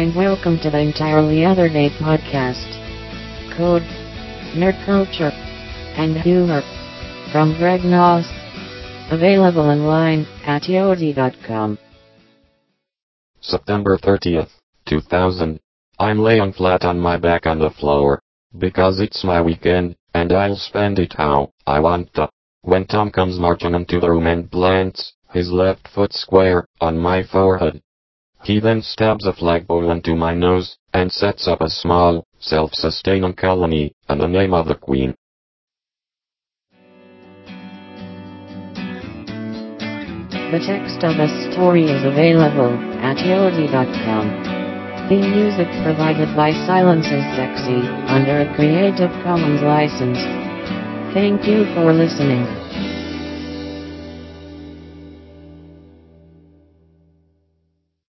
and welcome to the Entirely Other Day podcast. Code, nerd culture, and humor from Greg Noss. Available online at yodi.com. September 30th, 2000. I'm laying flat on my back on the floor, because it's my weekend, and I'll spend it how I want to. When Tom comes marching into the room and plants his left foot square on my forehead. He then stabs a flagpole into my nose, and sets up a small, self-sustaining colony, in the name of the Queen. The text of this story is available at yodi.com. Theme music provided by Silence is Sexy, under a Creative Commons license. Thank you for listening.